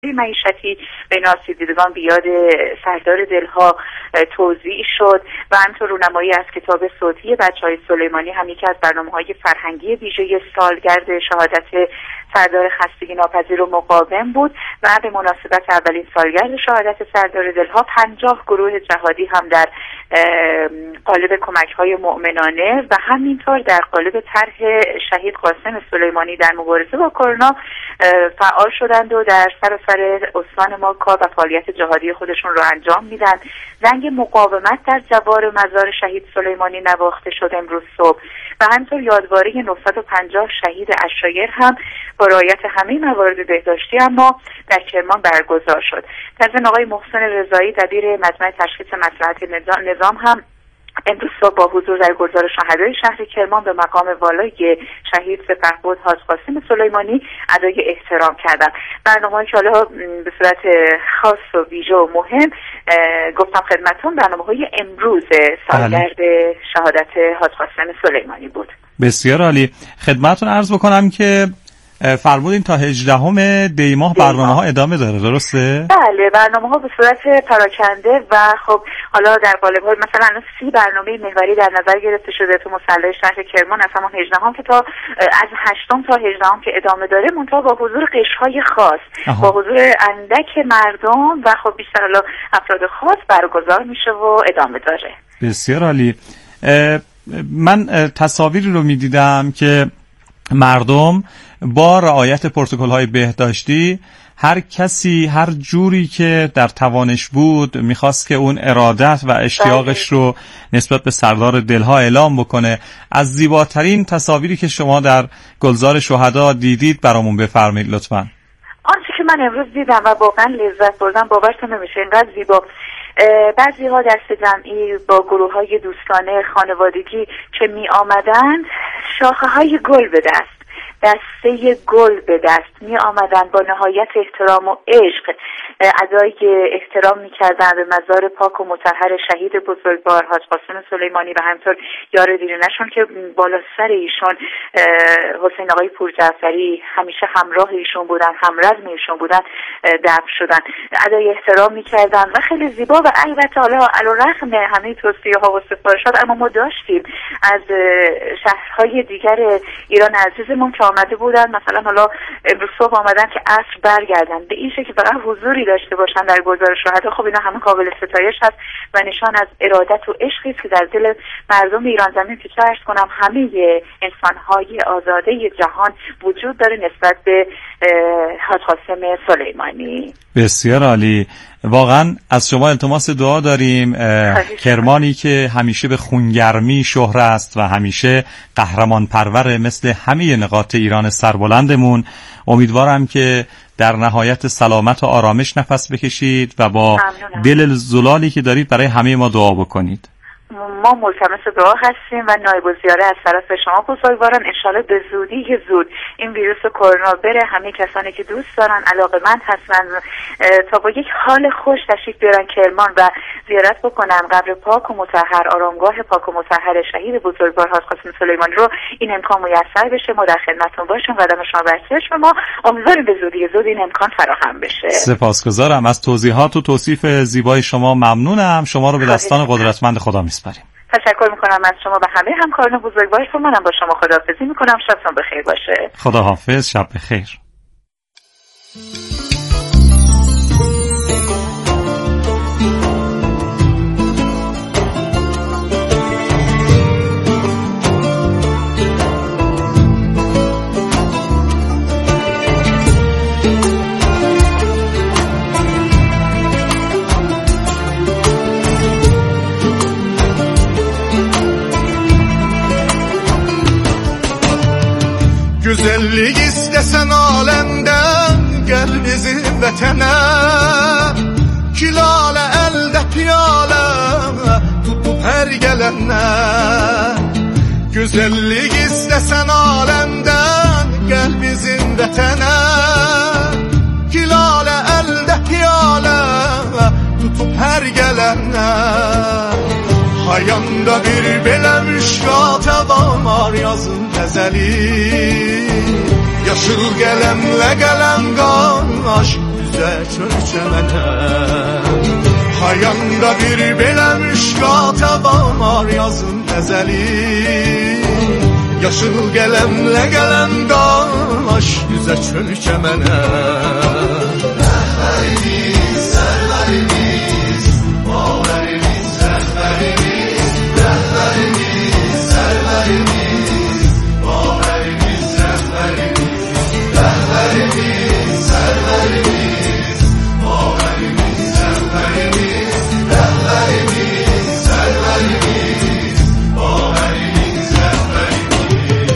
معیشتی بین آسیب دیدگان بیاد سردار دلها توزیع شد و همینطور رونمایی از کتاب صوتی بچه‌های سلیمانی هم یکی از برنامه‌های فرهنگی ویژه سالگرد شهادت سردار خستگی ناپذیر و مقاوم بود و به مناسبت اولین سالگرد شهادت سردار دلها 50 گروه جهادی هم در قالب کمک‌های مؤمنانه و همینطور در قالب طرح شهید قاسم سلیمانی در مبارزه با کرونا فعال شدند و در سراسر استان ما کار و فعالیت جهادی خودشون رو انجام میدن. زنگ مقاومت در جوار مزار شهید سلیمانی نواخته شد امروز صبح و همینطور یادواری 950 شهید عشایر هم با رعایت همه موارد بهداشتی اما در کرمان برگزار شد. در ضمن آقای محسن رضایی دبیر مجمع تشخیص مصلحت نظام هم امروز صبح با حضور در گلزار شهدای شهر کرمان به مقام والای شهید سپهبد حاج قاسم سلیمانی ادای احترام کردند. برنامه‌ای که حالا به صورت خاص و ویژه و مهم گفتم خدمتتون برنامه‌های امروز سالگرد شهادت حاج قاسم سلیمانی بود. بسیار عالی. خدمتتون عرض بکنم که فرمودین تا 18 دی ماه برنامه‌ها ادامه داره، درسته؟ بله، برنامه‌ها به صورت پراکنده و خب حالا در قالب مثلا 30 برنامه محوری در نظر گرفته شده تو مصلی شهر کرمان از همون 18 که تا از 8 تا 18 که ادامه داره، منتها با حضور قشرهای خاص، با حضور اندک مردم و خب بیشتر حالا افراد خاص برگزار میشه و ادامه داره. بسیار عالی. من تصاویری رو می‌دیدم که مردم با رعایت پروتکل‌های بهداشتی هر کسی هر جوری که در توانش بود میخواست که اون ارادت و اشتیاقش رو نسبت به سردار دلها اعلام بکنه. از زیباترین تصاویری که شما در گلزار شهدا دیدید برامون بفرمایید لطفاً. آنچه که من امروز دیدم و واقعا لذت بردم باورتون نمیشه، اینقدر زیبا. بعضی ها دست جمعی با گروه های دوستانه خانوادگی که می آمدند شاخه های گل به دست، دسته گل به دست می آمدن با نهایت احترام و عشق ادای احترام می کردن به مزار پاک و مطهر شهید بزرگوار حاج قاسم سلیمانی و همینطور یار دیرینشون که بالا سر ایشون حسین آقای پورجعفری همیشه همراه ایشون بودن، همرزم ایشون بودن، دفن شدن. ادای احترام می کردن و خیلی زیبا. و البته حالا علیرغم همه توصیه ها و سفارشات اما ما داشتیم از شهرهای دیگر ایران عزیزمون که آمده بودن، مثلا حالا امروز صبح آمدن که عصر برگردن به این شکل فقط حضوری داشته باشن در گلزار شهدا. خب اینا همه قابل ستایش هست و نشان از ارادت و عشقی است که در دل مردم ایران زمین که چه عرض کنم همه انسان‌های آزاده جهان وجود داره نسبت به حاج قاسم سلیمانی. بسیار عالی. واقعا از شما التماس دعا داریم. کرمانی که همیشه به خونگرمی شهره است و همیشه قهرمان پرور مثل همه نقاط ایران سربلندمون، امیدوارم که در نهایت سلامت و آرامش نفس بکشید و با دل زلالی که دارید برای همه ما دعا بکنید. ما ملتمس دعا هستیم و نایب الزیاره از طرف شما بزرگواران انشالله به زودی زود این ویروس کرونا بره، همه کسانی که دوست دارن علاقه‌مند هستن تا با یک حال خوش تشریف بیارن کرمان و زیارت بکنن قبر پاک و مطهر، آرامگاه پاک و مطهر شهید بزرگوار حاج قاسم سلیمانی رو، این امکان میسر بشه. ما در خدمتتون باشیم، قدم شما بر چشم ما. امیدواریم به زودی زود این امکان فراهم بشه. سپاسگزارم از توضیحات و توصیف زیبای شما. ممنونم. شما رو به دستان قدرتمند خدا میسپاریم. تشکر میکنم از شما و همه همکاران بزرگوارتون. منم با شما خداحافظی میکنم. شبتون بخیر باشه. خداحافظ. شب بخیر. Güzellik istesen alemden gel bizim vətənə, Kilale elde piyale tutup her gelenə. Güzellik istesen alemden gel bizim vətənə, Kilale elde piyale tutup her gelenə. Hayanda bir belə müşkata var yazın təzəli, Yaşıl qələmlə qələm qan aşk üzə çölçəmənəm. Hayanda bir belə müşkata var yazın əzəli. Yaşıl qələmlə qələm qalaş üzə çölçəmənəm. Rəhbərimiz, sərvərimiz, baverimiz, rəhbərimiz, rəhbərimiz, sərvərimiz, baverimiz, rəhbərimiz, rəhbərimiz, sərvərimiz, baverimiz, rəhbərimiz, rəhbərimiz, sərvərimiz, baverimiz, rəhbərimiz.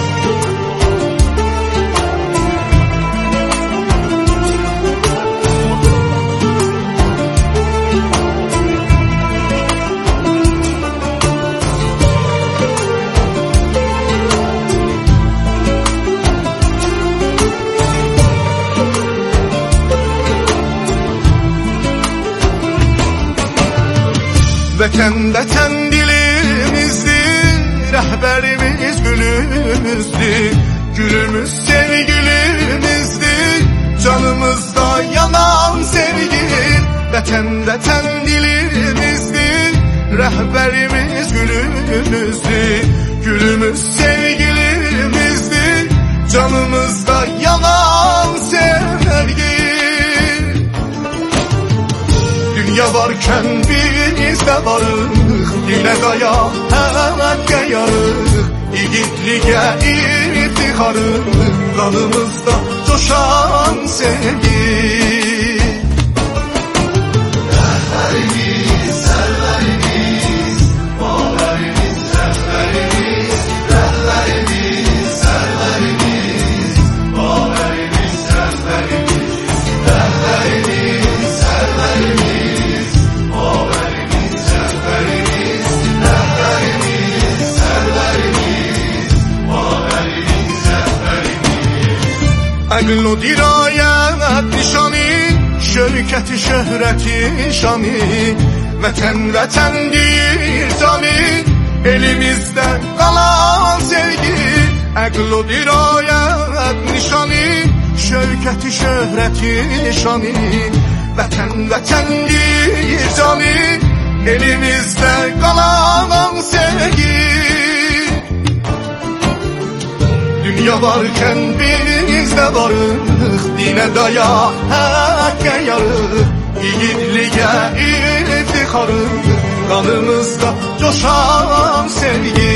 Vətən vətən dilimizdir, rəhbərimiz gülümüzdür, gülümüz sevgilimizdir, canımızda yanan sevgi. Vətən vətən dilimizdir, rəhbərimiz gülümüzdür, gülümüz sevgilimizdir, canımızda yanan sevgi. Dünya varken biz de varıq, dilə daya həvəkkə yarıq, yiğitliyə iftixarıq, qanımızda coşan sevgi. Rəhbərimiz, sərvərimiz, baverimiz, rəhbərimiz, rəhbərimiz, sərvərimiz, baverimiz, rəhbərimiz, rəhbərimiz, sərvərimiz. Əql o dirayət nişanı, şöhrəti şöhrəti şanı, vətən vətən deyir canı, elimizdə qalan sevgi. Əql o dirayət nişanı, şöhrəti şöhrəti şanı, vətən vətən deyir canı, elimizdə qalan sevgi. Dünya varken biz de varıq, dinə daya həqqə yarıq, yiğitliyə iftixarıq, qanımızda coşan sevgi.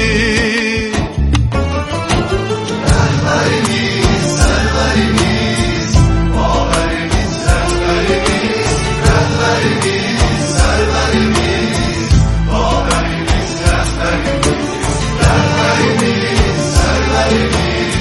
Rəhbərimiz, sərvərimiz, baverimiz, rəhbərimiz, rəhbərimiz, sərvərimiz, baverimiz, rəhbərimiz, rəhbərimiz, sərvərimiz.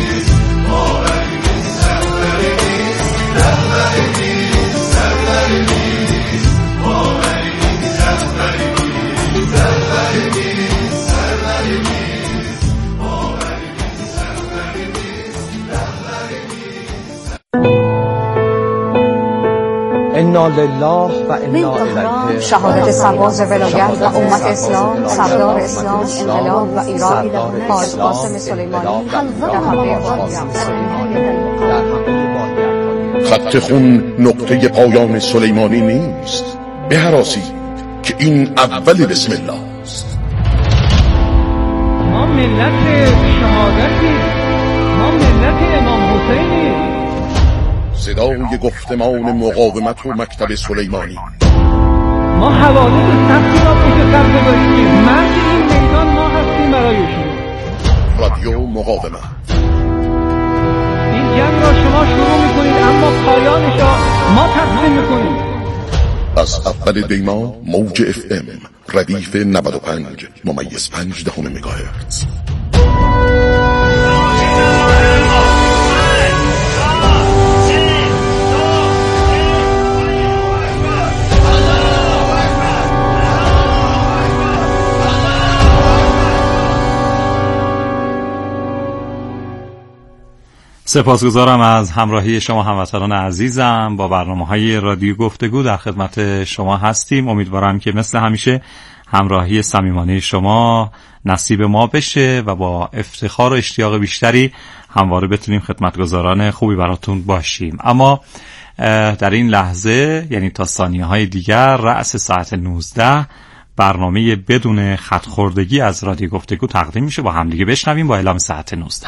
انا لله و انا الیه. شهادت سرباز ولایت و امت اسلام، سردار اسلام انقلاب و ایران، حاج قاسم سلیمانی. خط خون نقطه پایان سلیمانی نیست، بهراسید که این اول بسم الله است. ما ملت شهادتی، ما ملت امام حسینی. صدای گفتمان مقاومت و مکتب سلیمانی. ما حوادث سختی را پیش سر گذاشتیم، مرد این میدان ما هستیم برایشون. رادیو مقاومت. این جنگ را شما شروع میکنید اما پایانش را ما تقسیم میکنیم. از اول دیما موج FM ردیف 95.5 مگاهرتز. سپاسگزارم از همراهی شما هموطنان عزیزم. با برنامه‌های رادیو گفتگو در خدمت شما هستیم. امیدوارم که مثل همیشه همراهی صمیمانه شما نصیب ما بشه و با افتخار و اشتیاق بیشتری همواره بتونیم خدمتگزاران خوبی براتون باشیم. اما در این لحظه یعنی تا ثانیه‌های دیگر رأس ساعت 19 برنامه بدون خط‌خوردگی از رادیو گفتگو تقدیم میشه. با هم دیگه بشنویم با اعلام ساعت 19.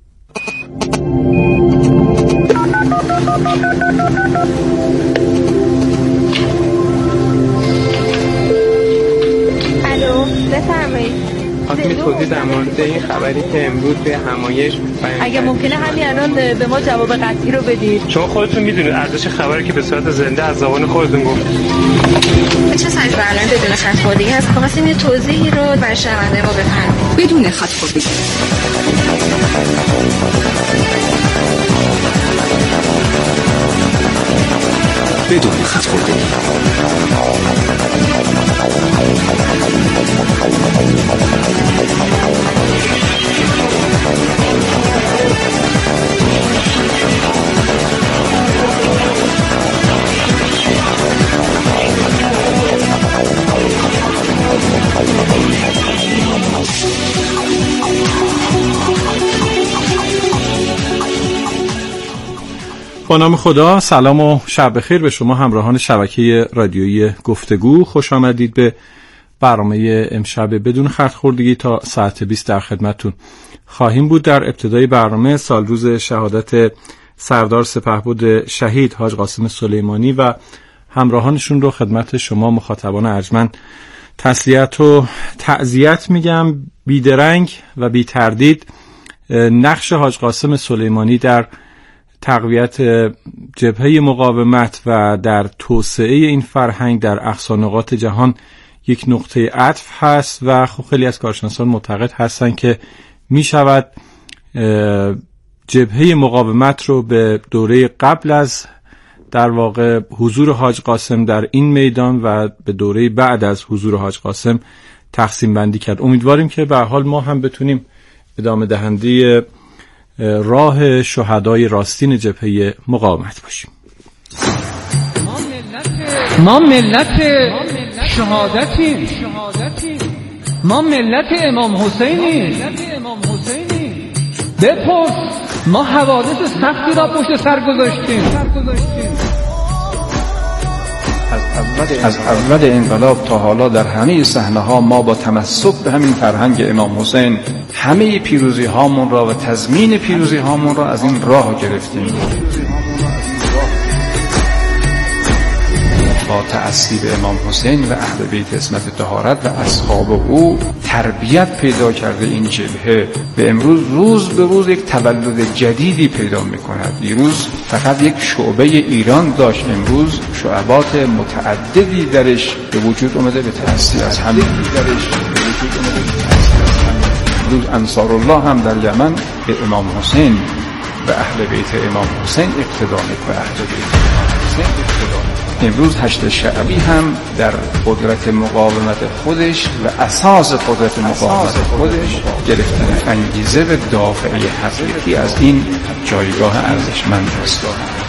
الو بفرمایید. خواستم توضیح در مورد این خبری که امروز به همایش اگه ممکنه همین الان به ما جواب قطعی رو بدید، چون خودتون میدونید ارزش خبری که به صورت زنده از زبان خودتون گفت. چه سایز برنامه بدون خط‌خوردگی هست؟ خواستیم یه توضیحی رو برای شنونده ما بفرمایید. بدون خط‌خوردگی. بدون خط‌خوردگی. با نام خدا، سلام و شب بخیر به شما همراهان شبکه رادیویی گفتگو. خوش آمدید به برنامه امشب بدون خط‌خوردگی. تا ساعت 20 در خدمتتون خواهیم بود. در ابتدای برنامه سال روز شهادت سردار سپهبد شهید حاج قاسم سلیمانی و همراهانشون رو خدمت شما مخاطبان ارجمند تسلیت و تعزیت میگم. بیدرنگ و بی تردید نقش حاج قاسم سلیمانی در تقویت جبهه مقاومت و در توسعه این فرهنگ در اقصا نقاط جهان یک نقطه عطف هست و خب خیلی از کارشناسان معتقد هستند که می شود جبهه مقاومت رو به دوره قبل از در واقع حضور حاج قاسم در این میدان و به دوره بعد از حضور حاج قاسم تقسیم بندی کرد. امیدواریم که به هر حال ما هم بتونیم ادامه دهنده راه شهدای راستین جبهه مقاومت باشیم. ما ملت شهادتیم، ما ملت امام حسینیم. بپرس، ما حوادث سختی را پشت سر گذاشتیم. از اول انقلاب تا حالا در همه صحنه‌ها ما با تمسک به همین فرهنگ امام حسین همه پیروزی هامون را و تضمین پیروزی هامون را از این راه گرفتیم. با تأسیب امام حسین و اهل بیت عصمت طهارت و اصحاب او تربیت پیدا کرده این جبهه به امروز روز به روز یک تولد جدیدی پیدا می‌کند. دیروز فقط یک شعبه ایران داشت، امروز شعبات متعددی درش به وجود اومده به تأثیر از همین امروز انصار الله هم در یمن به امام حسین و اهل بیت امام حسین اقتدا می‌کنند. اهل بیت امام حسین اقتدا امروز هشت شعبی هم در قدرت مقاومت خودش و اساس قدرت مقاومت خودش گرفتن انگیزه و دافعی حقیقی از این جایگاه ارزشمند است.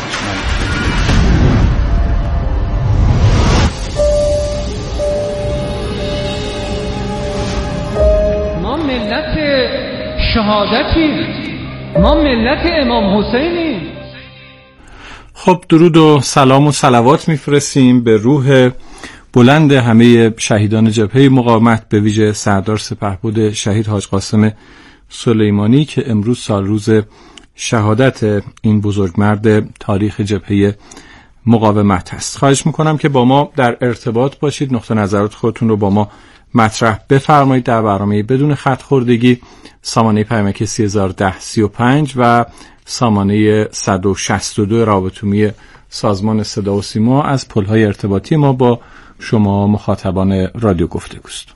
ما ملت شهادتیم، ما ملت امام حسینیم. خب درود و سلام و صلوات میفرستیم به روح بلند همه شهیدان جبهه مقاومت، به ویژه سردار سپهبد شهید حاج قاسم سلیمانی که امروز سال روز شهادت این بزرگمرد تاریخ جبهه مقاومت هست. خواهش میکنم که با ما در ارتباط باشید، نقطه نظرات خودتون رو با ما مطرح بفرمایید در برنامه بدون خط‌خوردگی. سامانه پیامک 301035 و سامانه 162 رابطه‌عمومی سازمان صدا و سیما از پل‌های ارتباطی ما با شما مخاطبان رادیو گفتگوست.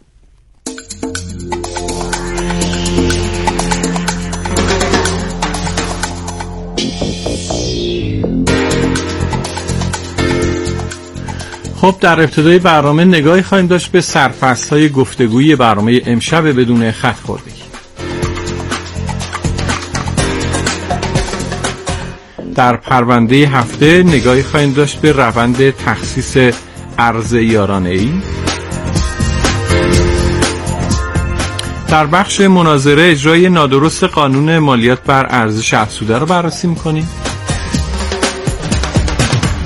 خب در ابتدای برنامه نگاهی خواهیم داشت به سرفصل‌های گفتگویی برنامه امشب بدون خط‌خوردگی. در پرونده هفته نگاهی خواهیم داشت به روند تخصیص ارز یارانه‌ای. در بخش مناظره اجرای نادرست قانون مالیات بر ارزش افزوده رو بررسی می‌کنیم.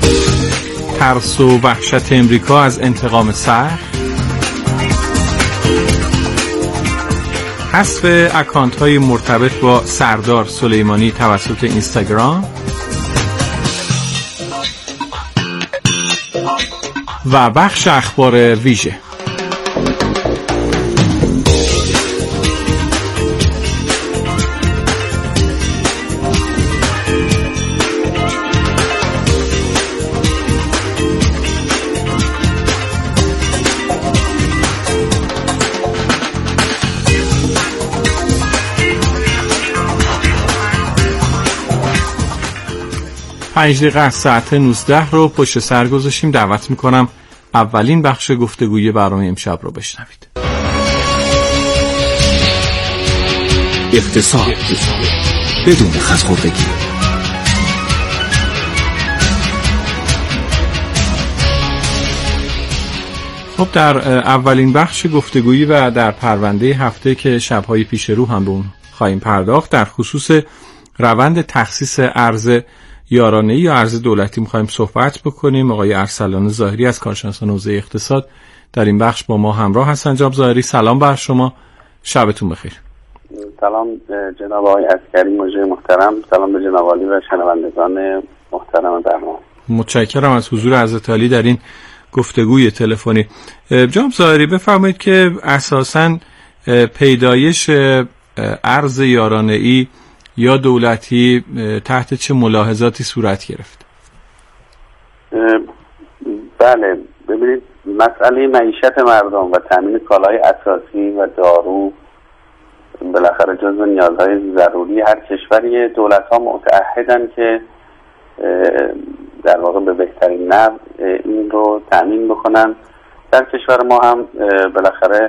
ترس و وحشت امریکا از انتقام سخت، حذف اکانت‌های مرتبط با سردار سلیمانی توسط اینستاگرام و بخش اخبار ویژه. پنج دقیقه از ساعت 19 رو پشت سر گذاشتیم. دعوت میکنم اولین بخش گفتگوی برنامه امشب رو بشنوید. اقتصاد بدون خزخوردگی. خب در اولین بخش گفتگویی و در پرونده هفته که شب‌های پیش رو هم به اون خواهیم پرداخت، در خصوص روند تخصیص ارز یارانه‌ای یا ارز دولتی می‌خوایم صحبت بکنیم. آقای ارسلان ظاهری از کارشناسان حوزه اقتصاد در این بخش با ما همراه هستند. جناب ظاهری سلام بر شما، شبتون بخیر. سلام جناب آقای عسکری مجری محترم، سلام به جناب عالی و شنوندگان محترم برنامه. متشکرم از حضور حضرت عالی در این گفتگوی تلفنی. جناب ظاهری بفرمایید که اساساً پیدایش ارز یارانه‌ای یا دولتی تحت چه ملاحظاتی صورت گرفت؟ بله، ببینید مسئله معیشت مردم و تامین کالای اساسی و دارو بالاخره جزو نیازهای ضروری هر کشوری. دولت‌ها متعهدن که در واقع به بهترین نحو این رو تامین بکنن. در کشور ما هم بالاخره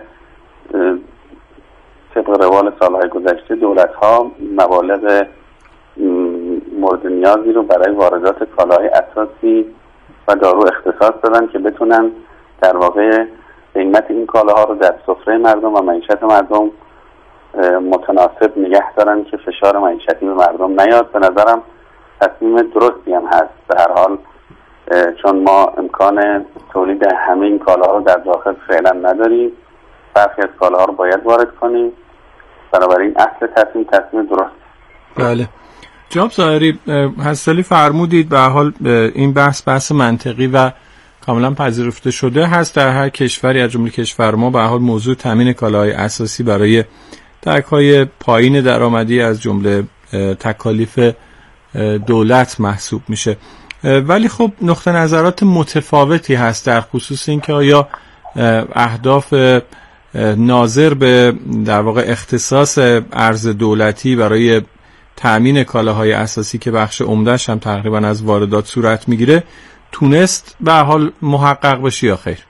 طبق روال سالهای گذشته دولت‌ها مبالغ مورد نیازی رو برای واردات کالاهای اساسی و دارو اختصاص دادن که بتونن در واقع قیمت این کالاها رو در سفره مردم و معیشت مردم متناسب نگه دارن که فشار معیشتی به مردم نیاد. به نظرم تصمیم درستی هم هست. به هر حال چون ما امکان تولید همه این کالاها رو در داخل فعلا نداریم، برخی از کالاها رو باید وارد کنیم. بنابراین اصل تصمیم درست. بله جناب ظاهری، حسالی فرمودید به حال این بحث منطقی و کاملا پذیرفته شده هست در هر کشوری از جمله کشور ما. به حال موضوع تامین کالاهای اساسی برای درک‌های پایین درآمدی از جمله تکالیف دولت محسوب میشه، ولی خب نقطه نظرات متفاوتی هست در خصوص اینکه آیا اهداف ناظر به در واقع اختصاص ارز دولتی برای تأمین کالاهای اساسی که بخش عمده‌اش هم تقریبا از واردات صورت میگیره تونست به حال محقق بشه یا خیر؟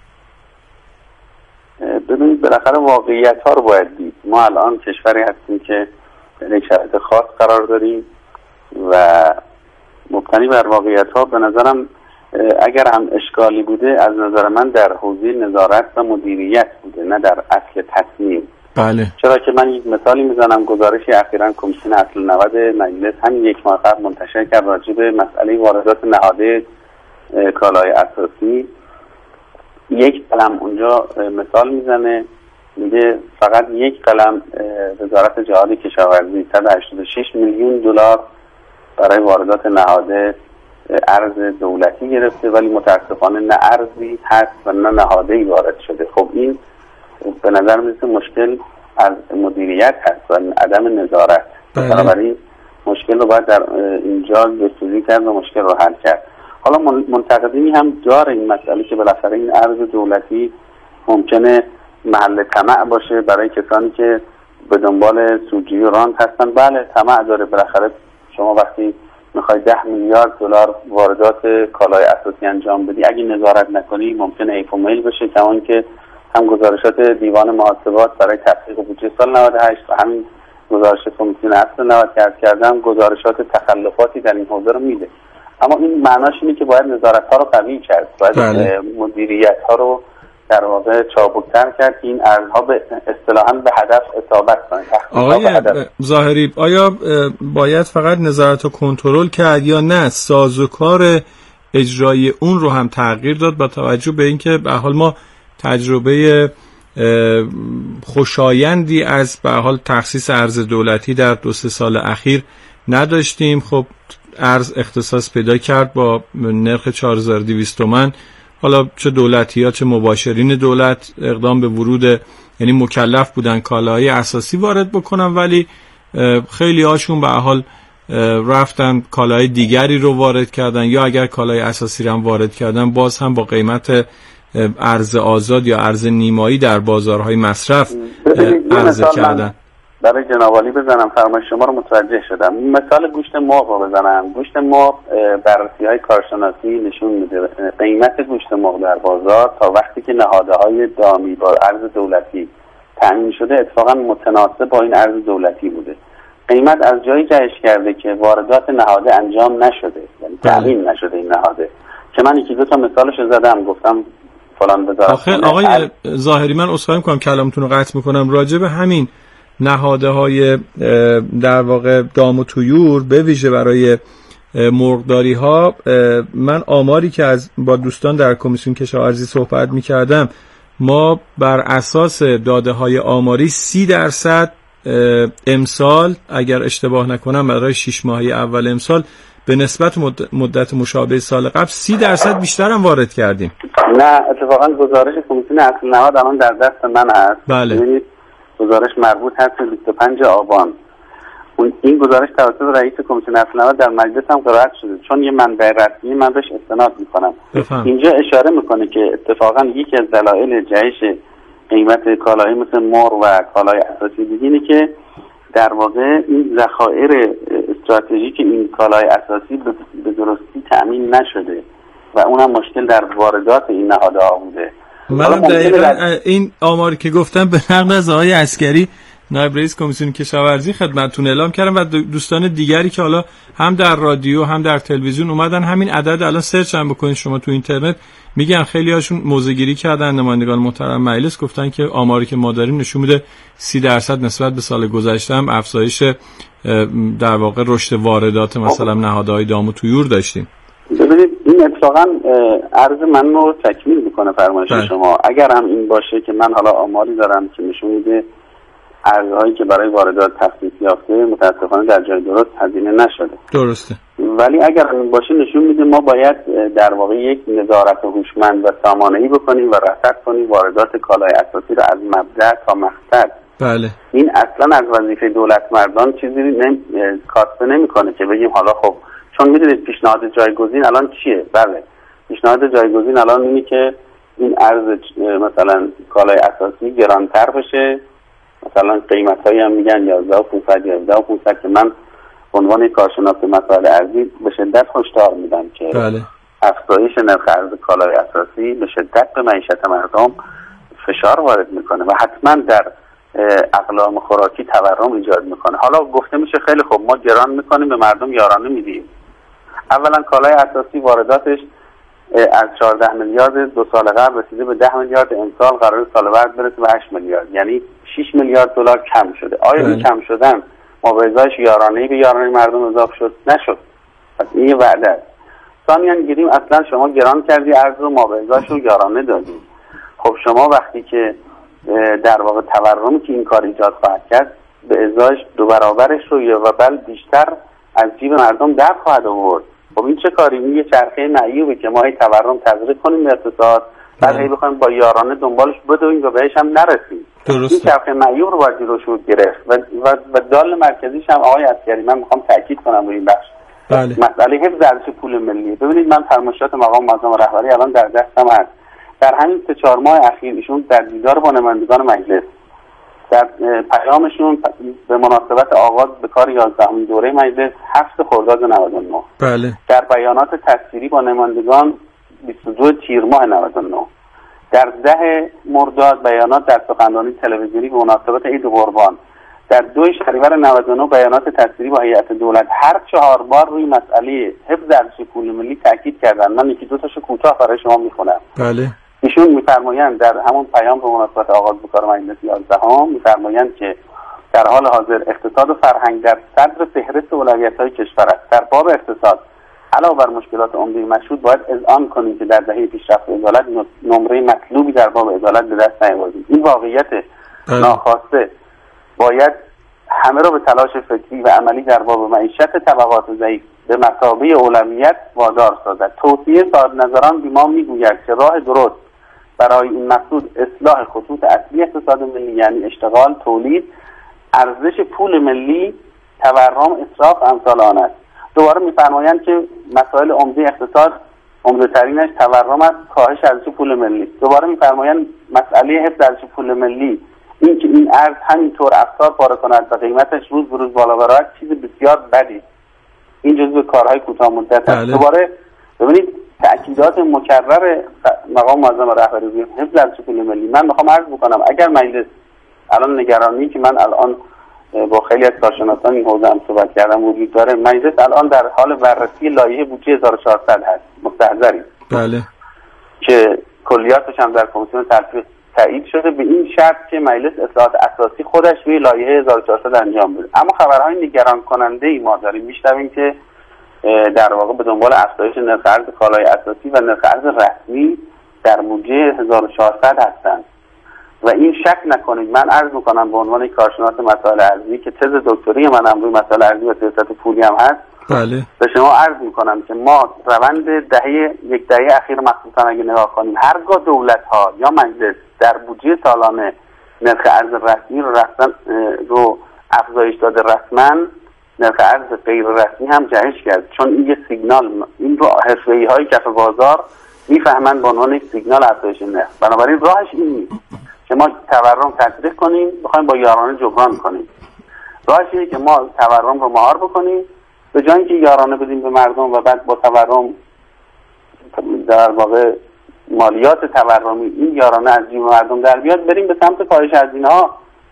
ببینید بالاخره واقعیت ها رو باید دید. ما الان کشوری هستیم که در یک شرایط خاص قرار داریم و مبتنی بر واقعیت ها به نظرم اگر هم اشکالی بوده از نظر من در حوزه نظارت و مدیریت بوده، نه در اصل تصمیم. بله. چرا که من یک مثالی میزنم. گزارشی اخیراً کمیسیون اصل 90 مجلس همین یک ماه قبل منتشر کرد راجع به مسئله واردات نهاده کالای اساسی. یک قلم اونجا مثال میزنه، میگه فقط یک قلم وزارت جهاد کشاورزی 186 میلیون دلار برای واردات نهاده ارز دولتی گرفته، ولی متاسفانه نه ارزی هست و نه نهاده‌ای وارد شده. خب این به نظر میاد مشکل از مدیریت هست و عدم نظارت. بنابراین مشکل رو باید در اینجا جستجو کرد و مشکل رو حل کرد. حالا منتقدینی هم داره این مسئله که بالاخره این ارز دولتی ممکنه محل طمع باشه برای کسانی که به دنبال سودجویی و رانت هستن. بله طمع داره. بالاخره شما وقتی میخوای 10 میلیارد دلار واردات کالای اساسی انجام بدی، اگه نظارت نکنی ممکنه ایف و میل بشه. کما اینکه هم گزارشات دیوان محاسبات برای تحقیق بودجه سال 98 و همین گزارش کمیسیون اصل 90 که عرض کردم گزارشات تخلفاتی در این حوزه رو میده. اما این معناش اینه که باید نظارت ها رو قوی کرد، باید مدیریت ها رو در واقع چابکتر کرد که این ارزها به اصطلاحاً به هدف اصابت کنه. آقای ظاهری، آیا باید فقط نظارت و کنترل کرد یا نه سازوکار اجرای اون رو هم تغییر داد با توجه به اینکه به حال ما تجربه خوشایندی از به حال تخصیص ارز دولتی در 2-3 سال اخیر نداشتیم. خب ارز اختصاص پیدا کرد با نرخ 4200 تومان. حالا چه دولتی ها چه مباشرین دولت اقدام به ورود، یعنی مکلف بودن کالاهای اساسی وارد بکنن، ولی خیلی هاشون به حال رفتن کالاهای دیگری رو وارد کردن، یا اگر کالای اساسی رو هم وارد کردن باز هم با قیمت ارز آزاد یا ارز نیمایی در بازارهای مصرف عرضه کردن. برای جناب عالی بزنم، فرمایش شما رو متوجه شدم. مثال گوشت مرغ رو بزنم. گوشت مرغ بررسی‌های کارشناسی نشون میده قیمت گوشت مرغ در بازار تا وقتی که نهادهای دامی با ارز دولتی تامین شده اتفاقا متناسب با این ارز دولتی بوده. قیمت از جایی جهش کرده که واردات نهاده انجام نشده، یعنی تامین نشده این نهاده. که من 1-2 مثالشو زدم، گفتم فلان وزارت. آقای ظاهری، من عذرخواهی می‌کنم کلامتون رو قطع می‌کنم. راجع به همین نهادهای در واقع دام و طیور به ویژه برای مرغداری ها، من آماری که با دوستان در کمیسیون کشاورزی صحبت می‌کردم، ما بر اساس داده های آماری 30% امسال اگر اشتباه نکنم برای 6 ماهه اول امسال به نسبت مدت مشابه سال قبل 30% بیشتر هم وارد کردیم. نه اتفاقا گزارش کمیسیون اصل نهاد الان در دست من هست. بله. گزارش مربوط هست به 25 آبان. این گزارش توسط رئیس کمیسیون اصل نهاد در مجلس هم قرائت شده، چون یه منبع رسمی من بهش استناد میکنم. اینجا اشاره میکنه که اتفاقا یکی از دلایل جهش قیمت کالاهای مثل مرغ و کالای اساسی دیگه اینه که در واقع این ذخایر استراتژیک این کالای اساسی به درستی تأمین نشده و اونم مشکل در واردات این نهادها بوده. منم دقیقاً این آماری که گفتم به نقل از آقای عسکری نایب رئیس کمیسیون کشاورزی خدمتتون اعلام کردم و دوستان دیگری که حالا هم در رادیو هم در تلویزیون اومدن همین عدد الان سرچ هم بکنید شما تو اینترنت، میگن خیلی هاشون موضع‌گیری کردن. نمایندگان محترم مجلس گفتن که آماری که ما داریم نشون میده 30% نسبت به سال گذشته هم افزایش در واقع رشد واردات مثلا نهادهای دام و طیور داشتیم. ببینید این اتفاقا عرض من رو تکمیل میکنه فرمایش شما. اگر هم این باشه که من حالا آماری دارم که نشون میده ارزهایی که برای واردات تخصیص یافته متاسفانه در جای درست هزینه نشده. درسته. ولی اگر این باشه نشون میده ما باید در واقع یک نظارت هوشمند و سامانه‌ای بکنیم و رصد کنیم واردات کالای اساسی رو از مبدأ تا مقصد. بله. این اصلا از وظیفه دولت مردان چیزی کاسته نمیکنه که بگیم حالا خب چون میدونید پیشنهاد جایگزین الان چیه؟ بله. پیشنهاد جایگزین الان اینه که این ارز مثلا کالای اساسی گرانتر بشه، مثلا قیمتایی هم میگن 11500 یا 11500 که من عنوان کارشناس مسائل ارزی به شدت هشدار میدم که بله. افزایش نرخ ارز کالای اساسی به شدت به معیشت مردم فشار وارد میکنه و حتما در اقلام خوراکی تورم ایجاد میکنه. حالا گفته میشه خیلی خوب ما گران میکنیم به مردم یارانه میدیم. اولا کالای اساسی وارداتش از 14 میلیارد 2 سال قبل رسیده به 10 میلیارد، امسال قرار سال بعد برسه به 8 میلیارد، یعنی 6 میلیارد دلار کم شده. آیا این کم شدن ما به ازایش یارانه‌ای به یارانه مردم اضافه شد؟ نشد. پس این یه وعده است. ثانیاً گیریم اصلا شما گران کردی ارز رو ما به ازایش رو یارانه دادیم. خب شما وقتی که در واقع تورمی که این کار ایجاد خواهد کرد به ازایش 2 برابرش رو یا و بل بیشتر از جیب مردم در خواهد آورد. خب این چه کاری؟ این یه چرخه معیوبه که ما هی تورم تزریق کنیم به اقتصاد، بعد هی بخوایم با یارانه دنبالش بدویم و بهش هم نرسیم. این چرخه معیوب رو باید جلوش رو گرفت و دال مرکزیش هم آقای عسکری من میخوام تاکید کنم روی این بخش. بله. مسئله حفظ ارزش پول ملی. ببینید من فرمایشات مقام معظم رهبری الان در دستم هست. در همین 3-4 ماه اخیر ایشون در دیدار با نمایندگان مجلس در پیامشون به مناسبت آغاز به کار 11مین دوره مجلس 7 خرداد 99 بله. در بیانات تصویری با نمایندگان 22 تیر ماه 99 در 10 مرداد بیانات در سخنرانی تلویزیونی به مناسبت عید قربان در 2 شهریور 99 بیانات تصویری با هیئت دولت هر 4 بار روی مسئله حفظ ارزش پول ملی تاکید کردن. من 1-2 تاشو کوتاه برای شما میخونم. بله. ایشون میفرمایند در همون پیام به مناسبت آغاز به کار مجلس 11 میفرمایند که در حال حاضر اقتصاد و فرهنگ در صدر فهرست اولویت‌های کشور است. در باب اقتصاد علاوه بر مشکلات عمده مشروط باید اذعان کنیم که در دهه پیشرفت عدالت نمره مطلوبی در باب عدالت به دست نیاوردیم. این واقعیت ناخواسته باید همه را به تلاش فکری و عملی در باب معیشت طبقات ضعیف به مثابه اولویت وادار سازد. توصیه صاحب‌نظران به ما میگوید که راه درست برای این مقصود اصلاح خطوط اصلی اقتصاد ملی، یعنی اشتغال، تولید، ارزش پول ملی، تورم، اسراف، امثال آن است. دوباره می‌فرمایند که مسائل عمده اقتصاد عمده ترینش تورم است، کاهش ارزش پول ملی. دوباره می‌فرمایند مسئله حفظ ارزش پول ملی، این که این ارز همینطور افسار پاره کند و قیمتش روز به روز بالا برود چیز بسیار بدی. این جزو کارهای کوتاه مدت است. دوباره ببینید تأکیدات مکرر مقام معظم رهبری حفظ ارزش پول ملی. من میخوام عرض بکنم اگر مجلس الان نگرانی که من الان با خیلی از کارشناسان این حوزه هم صحبت کردم وجود داره، مجلس الان در حال بررسی لایحه بودجه 1400 هست، مستحضری بله که کلیاتش هم در کمیسیون تلفیق تایید شده به این شرط که مجلس اصلاحات اساسی خودش روی لایحه 1400 انجام بده. اما خبرهای نگران کننده ای ما داریم، میشنویم که در واقع به دنبال افزایش نرخ ارز کالای اساسی و نرخ ارز رسمی در بودجه 1400 هستند و این شک نکنید. من عرض میکنم به عنوان کارشناس مسائل ارزی که تز دکتری من هم روی مسائل ارزی و سیاست پولی هم هست، بله به شما عرض میکنم که ما روند یک دهه اخیر مخصوصا اگه نگاه کنیم هرگاه دولت ها یا مجلس در بودجه سالانه نرخ ارز رسمی رو افزایش داده، رسما نرخ ارز غیر رسمی هم جهش کرد، چون این یه سیگنال، این رو حرفه‌ای های کف بازار میفهمن به عنوان یک سیگنال افزایش نرخ. بنابراین راهش این نیست که ما تورم تطبیق کنیم بخوایم با یارانه جبران کنیم. راهش اینه که ما تورم رو مهار بکنیم، به جای اینکه یارانه بدیم به مردم و بعد با تورم در واقع مالیات تورمی این یارانه از جیب مردم در بیاد، بریم به سمت کاهش هزینه‌ها.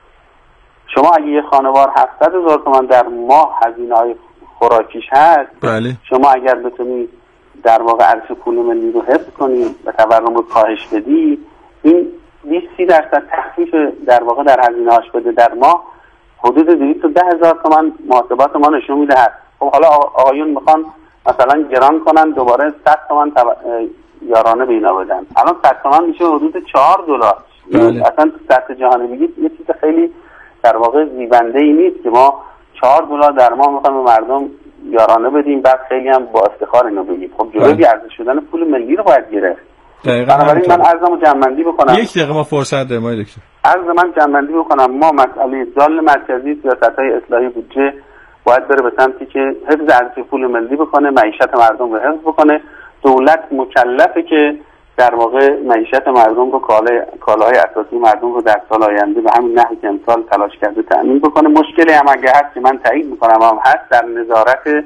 شما اگه یه خانوار 700,000 تومان در ماه هزینه‌های خوراکیش هست، بله. شما اگر بتونی در واقع ارزش پول ملی رو حفظ کنی و تورم رو کاهش بدی، این 20-30% تخفیف در واقع در هزینه‌هاش بده در ماه، حدود 210,000 تومان محاسبات ما نشون میده هست. خب حالا آقایون میخوان مثلا گران کنن دوباره 100 تومان یارانه به اینا بدن، الان 100 تومان میشه حدود $4. بله. اصلا سطح جهانی بگید یه چیز خیلی در واقع زیبنده ای نیست که ما $4 در ماه میخوایم به مردم یارانه بدیم بعد خیلی هم با افتخار اینو بگیم. خب جلوی ارزش شدن پول ملی رو باید گرفت. بنابراین من عرضمو جمع‌بندی بکنم. یک دقیقه ما فرصت داریم آقای دکتر. عرض من جمع‌بندی بکنم، ما مسئله دال مرکزی سیاست‌های اصلاحی بودجه باید بره به سمتی که حفظ ارزش پول ملی بکنه، معیشت مردم رو حفظ بکنه. دولت مکلفه که در واقع معیشت مردم رو، کالاهای اساسی مردم رو در سال آینده به همین نحوی که امسال تلاش کرده تأمین بکنه. مشکلی هم اگه هست که من تایید میکنم هم هست در نظارت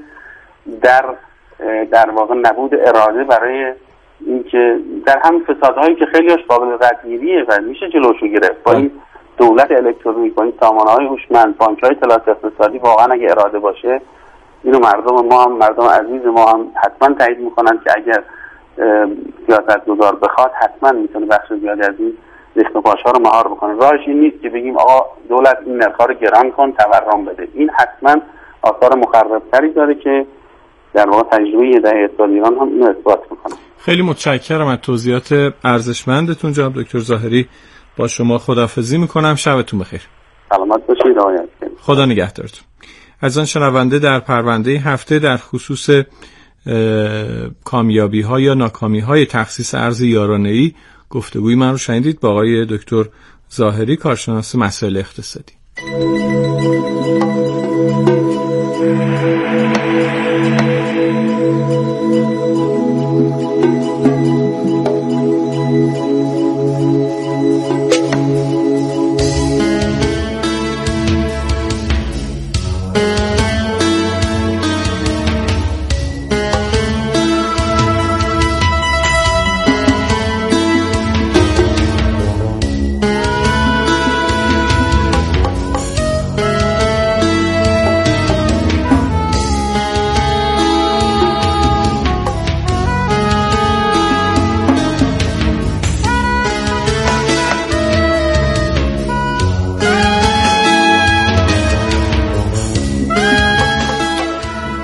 در واقع نبود اراده برای اینکه در همین فسادهایی که خیلیش قابل ردگیریه و میشه جلوشو گرفت با این دولت الکترونیک، با این سامانه‌های هوشمند، بانک‌های اطلاعات اقتصادی، واقعا اگه اراده باشه اینو مردم ما هم، مردم عزیز ما هم حتما تایید میکنن که اگر سیاستگزار بخواد حتما میتونه بخش زیادی از این ریخت و پاش‌ها رو مهار بکنه. راهش این نیست که بگیم آقا دولت این نرخ‌ها رو گران کن تورم بده. این حتما آثار مخرب‌تری داره که در واقع تجربه دهه اسفال ایران هم اینو اثبات میکنه. خیلی متشکرم از توضیحات ارزشمندتون جناب دکتر ظاهری. با شما خداحافظی میکنم. شبتون بخیر. سلامت باشید آقای. خدا نگهدارتون. از آن شنونده در پرونده هفته در خصوص کامیابی ها یا ناکامی های تخصیص ارز یارانه‌ای گفتگوی من رو شنیدید با آقای دکتر ظاهری، کارشناس مسائل اقتصادی.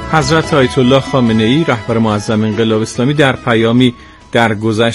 حضرت آیت الله خامنه ای رهبر معظم انقلاب اسلامی در پیامی درگذشت